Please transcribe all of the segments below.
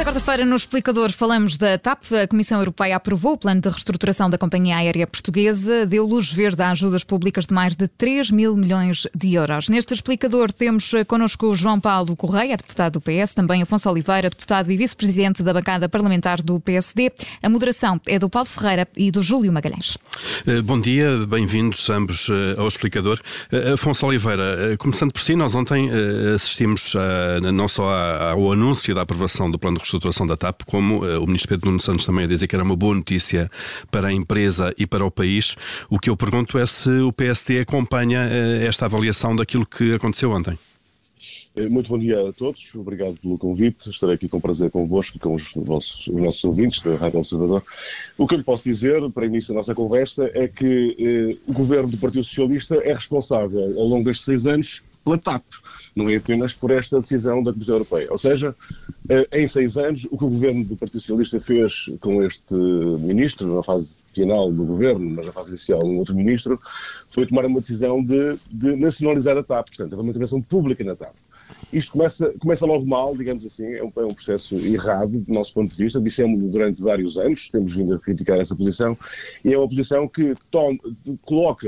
Esta quarta-feira, no Explicador, falamos da TAP. A Comissão Europeia aprovou o plano de reestruturação da companhia aérea portuguesa, deu luz verde a ajudas públicas de mais de 3 mil milhões de euros. Neste Explicador temos connosco o João Paulo Correia, deputado do PS, também Afonso Oliveira, deputado e vice-presidente da bancada parlamentar do PSD. A moderação é do Paulo Ferreira e do Júlio Magalhães. Bom dia, bem-vindos ambos ao Explicador. Afonso Oliveira, começando por si, nós ontem assistimos não só ao anúncio da aprovação do plano de reestruturação da TAP, como o Ministro Pedro Nuno Santos também a dizer que era uma boa notícia para a empresa e para o país. O que eu pergunto é se o PSD acompanha esta avaliação daquilo que aconteceu ontem. Muito bom dia a todos, obrigado pelo convite, estarei aqui com prazer convosco e com os nossos ouvintes da Rádio Observador. O que eu lhe posso dizer, para início da nossa conversa, é que o Governo do Partido Socialista é responsável, ao longo destes 6 anos, pela TAP, não é apenas por esta decisão da Comissão Europeia. Ou seja, em 6 anos, o que o Governo do Partido Socialista fez com este Ministro, na fase final do Governo, mas na fase inicial um outro Ministro, foi tomar uma decisão de nacionalizar a TAP, portanto, houve uma intervenção pública na TAP. Isto começa logo mal, digamos assim, é um processo errado do nosso ponto de vista, dissemos-lo durante vários anos, temos vindo a criticar essa posição, e é uma posição que coloca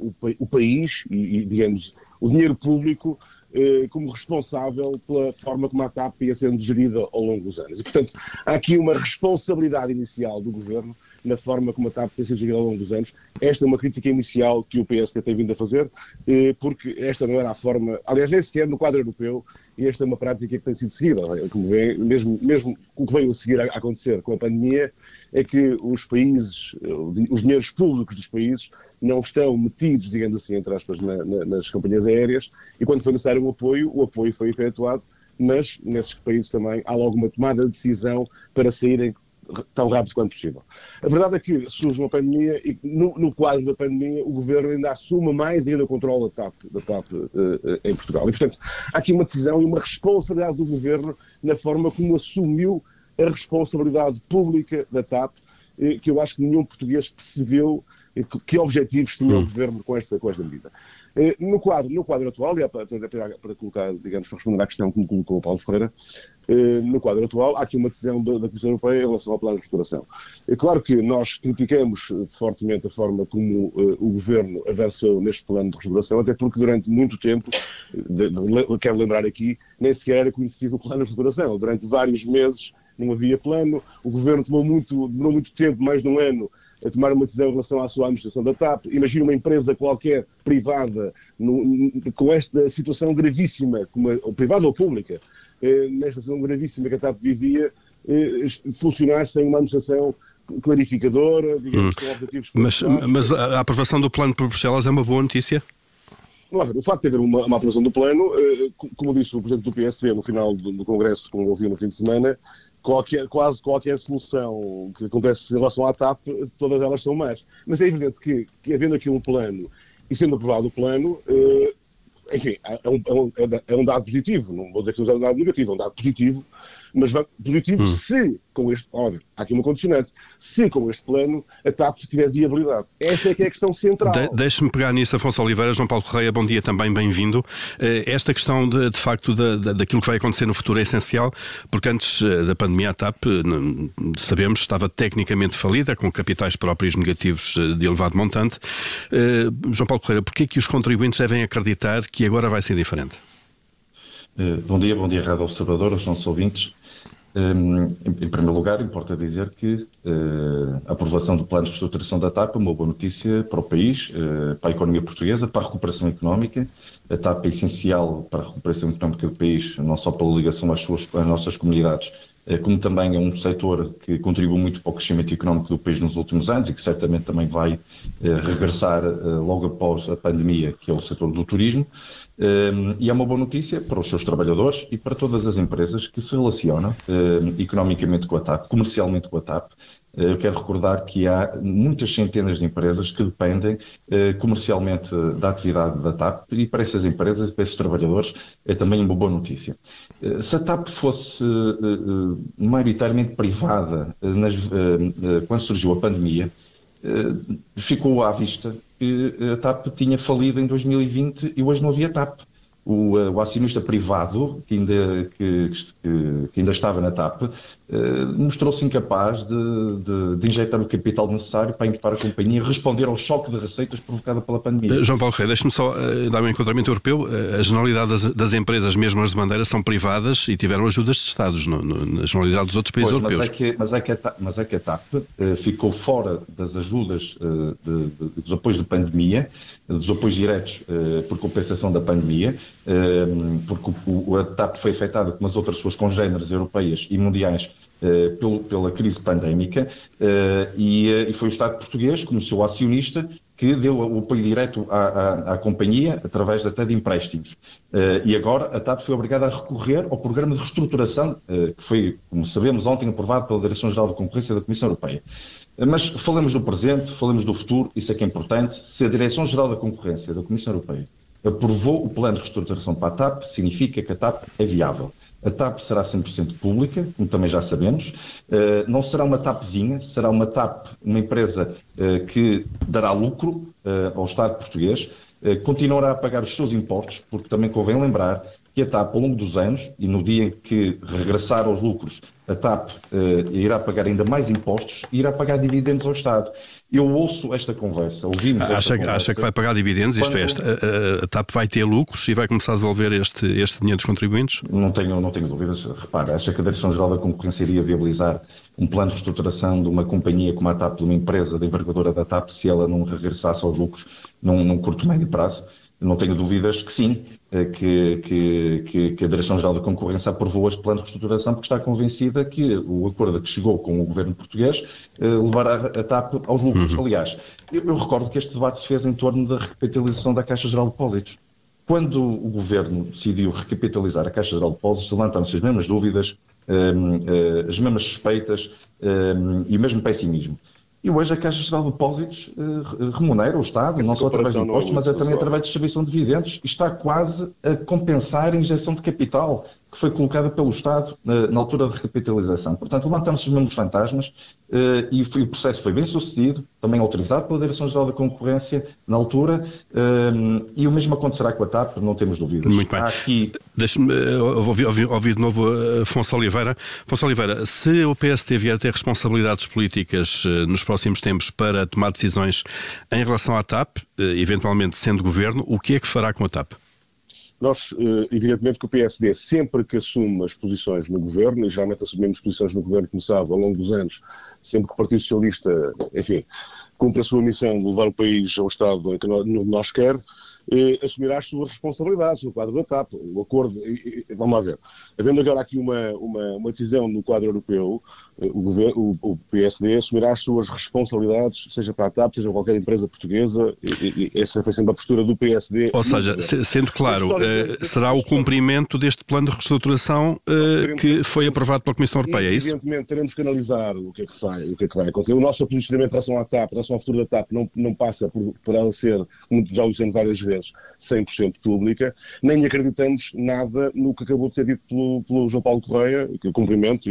o país e, digamos, o dinheiro público como responsável pela forma como a TAP ia sendo gerida ao longo dos anos. E, portanto, há aqui uma responsabilidade inicial do Governo na forma como a TAP tem sido gerida ao longo dos anos. Esta é uma crítica inicial que o PSD tem vindo a fazer, porque esta não era a forma, aliás, nem sequer no quadro europeu, e esta é uma prática que tem sido seguida. Como vê, mesmo o que veio a seguir a acontecer com a pandemia, é que os países, os dinheiros públicos dos países não estão metidos, digamos assim, entre aspas, nas companhias aéreas, e quando foi necessário o apoio foi efetuado, mas nesses países também há logo uma tomada de decisão para saírem tão rápido quanto possível. A verdade é que surge uma pandemia e no quadro da pandemia o Governo ainda assume mais ainda o controle da TAP em Portugal. E, portanto, há aqui uma decisão e uma responsabilidade do Governo na forma como assumiu a responsabilidade pública da TAP, que eu acho que nenhum português percebeu que objetivos tinha o Governo com esta medida. No quadro atual, e para colocar, digamos, para responder à questão que me colocou o Paulo Ferreira, no quadro atual, há aqui uma decisão da Comissão Europeia em relação ao plano de restauração. É claro que nós criticamos fortemente a forma como o Governo avançou neste plano de restauração, até porque durante muito tempo, quero lembrar aqui, nem sequer era conhecido o plano de restauração. Durante vários meses não havia plano, o Governo demorou muito tempo, mais de um ano, a tomar uma decisão em relação à sua administração da TAP. Imagina uma empresa qualquer privada com esta situação gravíssima, privada ou pública, nesta situação gravíssima que a TAP vivia, funcionar sem uma administração clarificadora, digamos, com objetivos... Mas a aprovação do plano por Bruxelas é uma boa notícia? O facto de haver uma aprovação do plano, como disse o Presidente do PSD no final do Congresso, como ouviu no fim de semana, quase qualquer solução que acontece em relação à TAP, todas elas são más. Mas é evidente que havendo aqui um plano e sendo aprovado o plano, enfim, é um dado positivo, não vou dizer que seja um dado negativo, é um dado positivo, mas positivo se com este, há aqui uma condicionante, se com este plano a TAP tiver viabilidade. Essa é que é a questão central. Deixe-me pegar nisso, Afonso Oliveira. João Paulo Correia, bom dia também, bem-vindo. Esta questão de facto daquilo que vai acontecer no futuro é essencial, porque antes da pandemia a TAP, sabemos, estava tecnicamente falida, com capitais próprios negativos de elevado montante. João Paulo Correia, porquê é que os contribuintes devem acreditar que agora vai ser diferente? Bom dia, Rádio Observador, aos nossos ouvintes. Em primeiro lugar, importa dizer que a aprovação do plano de reestruturação da TAP é uma boa notícia para o país, para a economia portuguesa, para a recuperação económica. A TAP é essencial para a recuperação económica do país, não só pela ligação às nossas comunidades, como também é um setor que contribui muito para o crescimento económico do país nos últimos anos e que certamente também vai regressar logo após a pandemia, que é o setor do turismo. E é uma boa notícia para os seus trabalhadores e para todas as empresas que se relacionam economicamente com a TAP, comercialmente com a TAP. Eu quero recordar que há muitas centenas de empresas que dependem comercialmente da atividade da TAP e para essas empresas e para esses trabalhadores é também uma boa notícia. Se a TAP fosse maioritariamente privada quando surgiu a pandemia, ficou à vista que a TAP tinha falido em 2020 e hoje não havia TAP. o acionista privado que ainda estava na TAP mostrou-se incapaz de injetar o capital necessário para a companhia responder ao choque de receitas provocado pela pandemia. João Paulo Correia, deixe-me só dar um enquadramento europeu. A generalidade das empresas, mesmo as de bandeira, são privadas e tiveram ajudas de Estados na generalidade dos outros países europeus. Mas é que a TAP ficou fora das ajudas dos apoios de pandemia, dos apoios diretos por compensação da pandemia, porque a TAP foi afetada, como as outras suas congêneres europeias e mundiais, pela crise pandémica, e foi o Estado português, como seu acionista, que deu o apoio direto à companhia através até de empréstimos. E agora a TAP foi obrigada a recorrer ao programa de reestruturação, que foi, como sabemos, ontem aprovado pela Direção-Geral da Concorrência da Comissão Europeia. Mas falamos do presente, falamos do futuro, isso é que é importante. Se a Direção-Geral da Concorrência da Comissão Europeia aprovou o plano de reestruturação para a TAP, significa que a TAP é viável. A TAP será 100% pública, como também já sabemos. Não será uma TAPzinha, será uma TAP, uma empresa que dará lucro ao Estado português, continuará a pagar os seus impostos, porque também convém lembrar que a TAP, ao longo dos anos, e no dia em que regressar aos lucros, a TAP irá pagar ainda mais impostos e irá pagar dividendos ao Estado. Eu ouço esta conversa, ouvimos esta conversa. Acha que vai pagar dividendos? Isto é, a TAP vai ter lucros e vai começar a devolver este dinheiro dos contribuintes? Não tenho dúvidas. Repara, acha que a Direção-Geral da Concorrência iria viabilizar um plano de reestruturação de uma companhia como a TAP, de uma empresa da envergadura da TAP, se ela não regressasse aos lucros num curto médio prazo? Não tenho dúvidas que sim, que a Direção-Geral da Concorrência aprovou este plano de reestruturação porque está convencida que o acordo que chegou com o governo português levará a TAP aos lucros. Aliás, eu recordo que este debate se fez em torno da recapitalização da Caixa-Geral de Depósitos. Quando o governo decidiu recapitalizar a Caixa-Geral de Depósitos, levantaram-se as mesmas dúvidas, as mesmas suspeitas e o mesmo pessimismo. E hoje a Caixa-Geral de Depósitos remunera o Estado, não só através de impostos, mas também através de distribuição de dividendos, e está quase a compensar a injeção de capital que foi colocada pelo Estado na altura da recapitalização. Portanto, levantaram-se os mesmos fantasmas e o processo foi bem sucedido, também autorizado pela Direção-Geral da Concorrência na altura, e o mesmo acontecerá com a TAP, não temos dúvidas. Muito bem. Deixe-me ouvir de novo Afonso Oliveira. Afonso Oliveira, se o PSD vier a ter responsabilidades políticas nos próximos tempos para tomar decisões em relação à TAP, eventualmente sendo governo, o que é que fará com a TAP? Nós, evidentemente que o PSD, sempre que assume as posições no governo, e geralmente assumimos posições no governo, como sabe, ao longo dos anos, sempre que o Partido Socialista, enfim, cumpre a sua missão de levar o país ao estado em que nós quer, assumirá as suas responsabilidades no quadro da TAP. O acordo, vamos lá ver, havendo agora aqui uma decisão no quadro europeu, o PSD assumirá as suas responsabilidades, seja para a TAP, seja para qualquer empresa portuguesa, e essa foi sempre a postura do PSD. Ou seja, sendo claro, será o cumprimento deste plano de reestruturação que foi aprovado pela Comissão Europeia, é isso? Evidentemente teremos que analisar o que é que vai acontecer. O nosso posicionamento em relação à TAP, em relação ao futuro da TAP, não passa por ela ser, como já o dissemos várias vezes, 100% pública, nem acreditamos nada no que acabou de ser dito pelo João Paulo Correia, que eu cumprimento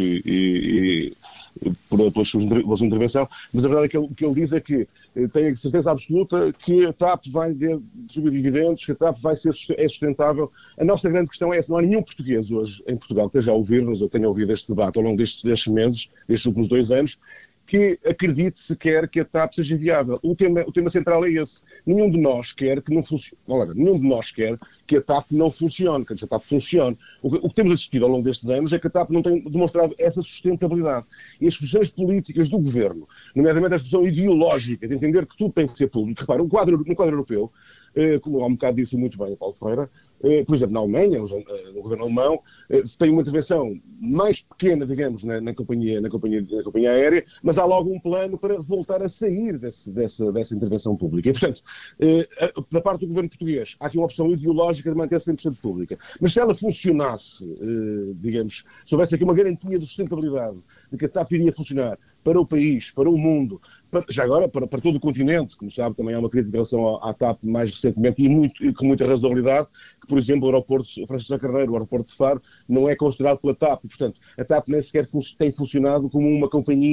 pela sua intervenção, mas a verdade é que o que ele diz é que tem a certeza absoluta que a TAP vai distribuir dividendos, que a TAP vai ser sustentável. A nossa grande questão é essa: não há nenhum português hoje em Portugal que esteja a ouvir-nos ou tenha ouvido este debate ao longo destes meses, destes últimos 2 anos, que acredite sequer que a TAP seja viável. O tema central é esse. Nenhum de nós quer que não funcione. Nenhum de nós quer que a TAP não funcione, que a TAP funcione. O que temos assistido ao longo destes anos é que a TAP não tem demonstrado essa sustentabilidade. E as posições políticas do governo, nomeadamente a posição ideológica de entender que tudo tem que ser público. Repara, no quadro europeu, como há um bocado disse muito bem o Paulo Ferreira, por exemplo, na Alemanha, no governo alemão, tem uma intervenção mais pequena, digamos, na companhia aérea, mas há logo um plano para voltar a sair dessa intervenção pública. E, portanto, da parte do governo português, há aqui uma opção ideológica de manter 100% pública. Mas se ela funcionasse, digamos, se houvesse aqui uma garantia de sustentabilidade, de que a TAP iria funcionar para o país, para o mundo, já agora para todo o continente, como sabe, também há uma crítica em relação à TAP mais recentemente e com muita razoabilidade, que, por exemplo, o aeroporto Francisco Carneiro, o aeroporto de Faro, não é considerado pela TAP. Portanto, a TAP nem sequer tem funcionado como uma companhia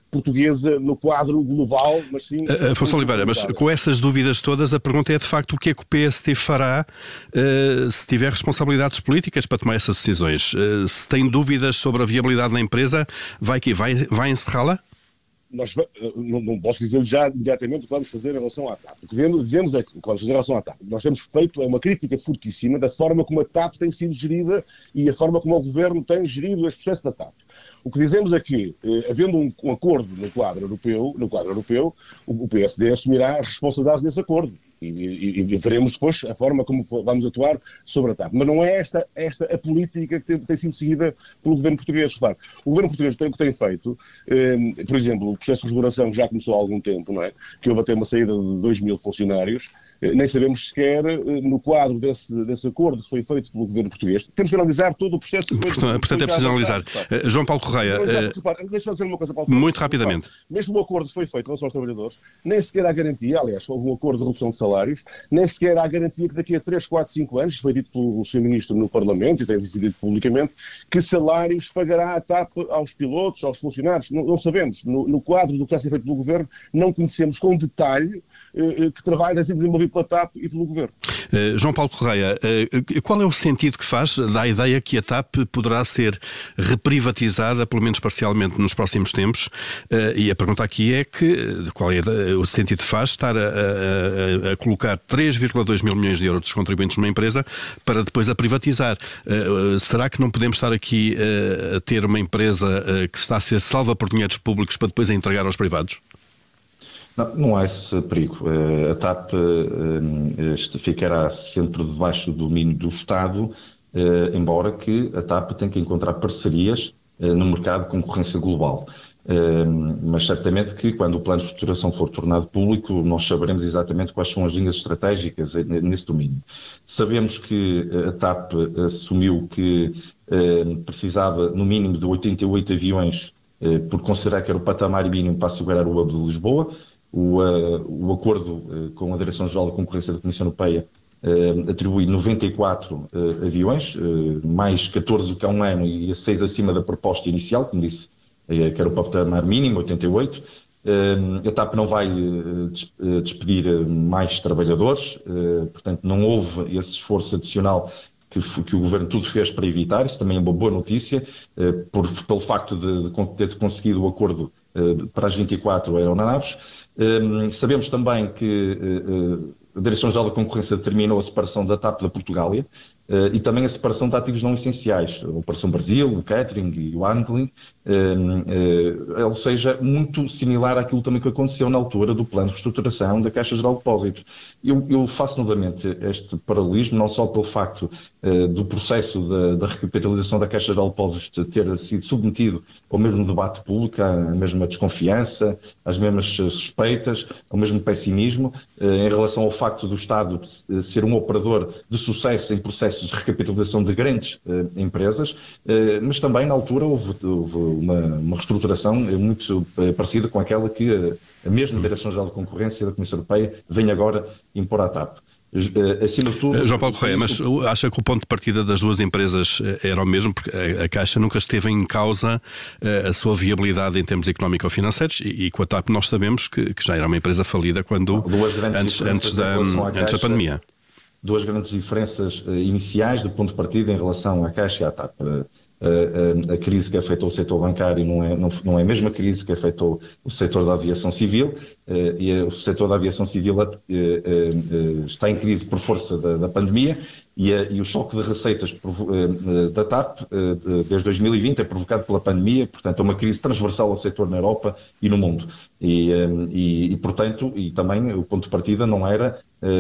portuguesa no quadro global, mas sim... Afonso Oliveira, mas com essas dúvidas todas, a pergunta é de facto o que é que o PST fará se tiver responsabilidades políticas para tomar essas decisões? Se tem dúvidas sobre a viabilidade da empresa, vai encerrá-la? Nós não posso dizer já imediatamente o que vamos fazer em relação à TAP. O que dizemos é que o que vamos fazer em relação à TAP. Nós temos feito uma crítica fortíssima da forma como a TAP tem sido gerida e a forma como o Governo tem gerido este processo da TAP. O que dizemos é que, havendo um acordo no quadro europeu, o PSD assumirá as responsabilidades desse acordo. E veremos depois a forma como vamos atuar sobre a TAP. Mas não é esta a política que tem sido seguida pelo governo português. Claro, o governo português tem o que tem feito, por exemplo, o processo de reestruturação já começou há algum tempo, não é? Que houve até uma saída de 2.000 funcionários. Nem sabemos sequer, no quadro desse acordo que foi feito pelo governo português. Temos que analisar todo o processo. Portanto, é preciso analisar. João Paulo Correia, deixa-me dizer uma coisa, Paulo. Muito rapidamente. Mesmo o acordo que foi feito em relação aos trabalhadores, nem sequer há garantia, aliás, houve um acordo de redução de salários, nem sequer há garantia que daqui a 3, 4, 5 anos, foi dito pelo Sr. Ministro no Parlamento, e tem sido dito publicamente, que salários pagará a TAP aos pilotos, aos funcionários. Não sabemos. No quadro do que está a ser feito pelo Governo, não conhecemos com detalhe que trabalho tem sido desenvolvido pela TAP e pelo Governo. João Paulo Correia, qual é o sentido que faz da ideia que a TAP poderá ser reprivatizada, pelo menos parcialmente, nos próximos tempos? E a pergunta aqui é qual é o sentido que faz estar a colocar 3,2 mil milhões de euros dos contribuintes numa empresa para depois a privatizar? Será que não podemos estar aqui a ter uma empresa que está a ser salva por dinheiros públicos para depois a entregar aos privados? Não há esse perigo. A TAP ficará sempre debaixo do domínio do Estado, embora que a TAP tenha que encontrar parcerias no mercado de concorrência global. Mas certamente que quando o plano de estruturação for tornado público, nós saberemos exatamente quais são as linhas estratégicas nesse domínio. Sabemos que a TAP assumiu que precisava no mínimo de 88 aviões por considerar que era o patamar mínimo para assegurar o hub de Lisboa. O acordo com a Direção-Geral da Concorrência da Comissão Europeia atribui 94 aviões, mais 14 que há um ano e 6 acima da proposta inicial, como disse, que era o patamar mínimo, 88. A TAP não vai despedir mais trabalhadores, portanto não houve esse esforço adicional que o Governo tudo fez para evitar. Isso também é uma boa notícia, pelo facto de ter conseguido o acordo para as 24 aeronaves. Sabemos também que a Direção-Geral da Concorrência determinou a separação da TAP da Portugália e também a separação de ativos não essenciais, a Operação Brasil, o catering e o handling, ou seja, muito similar àquilo também que aconteceu na altura do plano de reestruturação da Caixa Geral de Depósitos. Eu faço novamente este paralelismo, não só pelo facto do processo da recapitalização da Caixa Geral de Depósitos ter sido submetido ao mesmo debate público, à mesma desconfiança, às mesmas suspeitas, ao mesmo pessimismo, em relação ao facto do Estado ser um operador de sucesso em processos de recapitalização de grandes empresas, mas também na altura houve uma reestruturação muito parecida com aquela que a mesma Direção-Geral de Concorrência da Comissão Europeia vem agora impor à TAP. Acima de tudo, João Paulo Correia, mas acha que o ponto de partida das duas empresas era o mesmo? Porque a Caixa nunca esteve em causa a sua viabilidade em termos económico-financeiros e com a TAP nós sabemos que já era uma empresa falida antes da pandemia. Duas grandes diferenças iniciais do ponto de partida em relação à Caixa e à TAP. A crise que afetou o setor bancário não é a mesma crise que afetou o setor da aviação civil, e o setor da aviação civil está em crise por força da pandemia, e o choque de receitas da TAP desde 2020 é provocado pela pandemia, portanto é uma crise transversal ao setor na Europa e no mundo. Portanto, e também o ponto de partida não era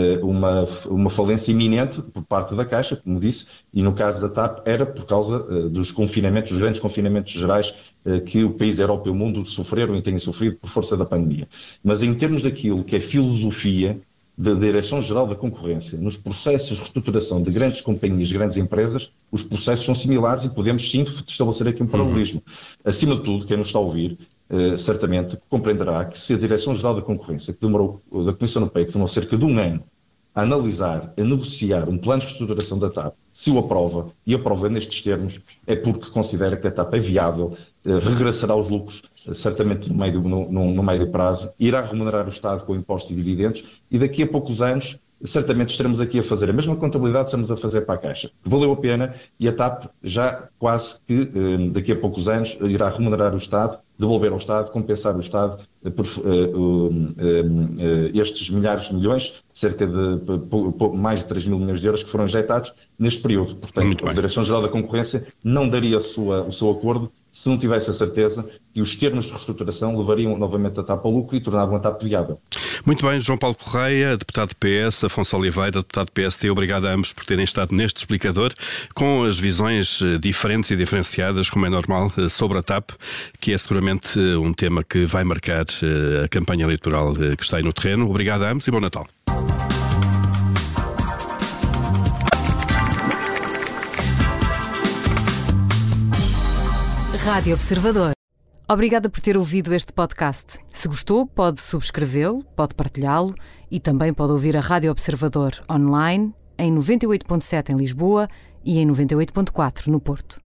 uma falência iminente por parte da Caixa, como disse, e no caso da TAP era por causa dos confinamentos, dos grandes confinamentos gerais que o país, a Europa e o mundo sofreram e têm sofrido por força da pandemia. Mas em termos daquilo que é filosofia da Direção-Geral da Concorrência, nos processos de reestruturação de grandes companhias, grandes empresas, os processos são similares e podemos sim estabelecer aqui um paralelismo. Acima de tudo, quem nos está a ouvir, certamente compreenderá que se a Direção-Geral da Concorrência, da Comissão Europeia, que demorou cerca de um ano a analisar, a negociar um plano de reestruturação da TAP, se o aprova, e aprova nestes termos, é porque considera que a TAP é viável, regressará aos lucros, certamente no médio prazo, irá remunerar o Estado com impostos e dividendos, e daqui a poucos anos, certamente estaremos aqui a fazer a mesma contabilidade que estamos a fazer para a Caixa. Valeu a pena, e a TAP já quase que daqui a poucos anos irá remunerar o Estado, devolver ao Estado, compensar o Estado por estes milhares de milhões, cerca de mais de 3 mil milhões de euros que foram injetados neste período. Portanto, a Direção-Geral da Concorrência não daria o seu acordo se não tivesse a certeza que os termos de reestruturação levariam novamente a TAP ao lucro e tornavam a TAP viável. Muito bem, João Paulo Correia, deputado PS, Afonso Oliveira, deputado PST, obrigado a ambos por terem estado neste explicador, com as visões diferentes e diferenciadas, como é normal, sobre a TAP, que é seguramente um tema que vai marcar a campanha eleitoral que está aí no terreno. Obrigado a ambos e bom Natal. Rádio Observador. Obrigada por ter ouvido este podcast. Se gostou, pode subscrevê-lo, pode partilhá-lo e também pode ouvir a Rádio Observador online em 98.7 em Lisboa e em 98.4 no Porto.